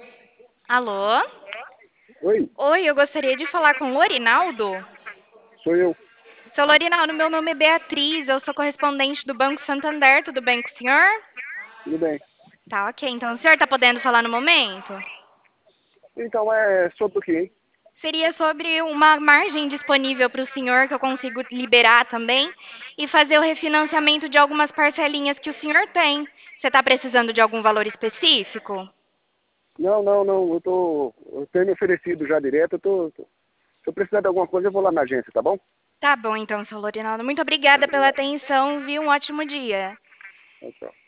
Alô? Oi, Oi, eu gostaria de falar com o Lorinaldo. sou eu. Seu Lorinaldo, meu nome é Beatriz, eu sou correspondente do Banco Santander, tudo bem com o senhor? Tudo bem. Tá, ok. Então, o senhor está podendo falar no momento? Então, é sobre o quê, hein? Seria sobre uma margem disponível para o senhor que eu consigo liberar também e fazer o refinanciamento de algumas parcelinhas que o senhor tem. Você está precisando de algum valor específico? Não, não, não, eu tenho me oferecido já direto, se eu precisar de alguma coisa, eu vou lá na agência, tá bom? Tá bom, então, seu Lorinaldo. Muito obrigada pela Obrigado. atenção, viu? Um ótimo dia. Tchau, tchau.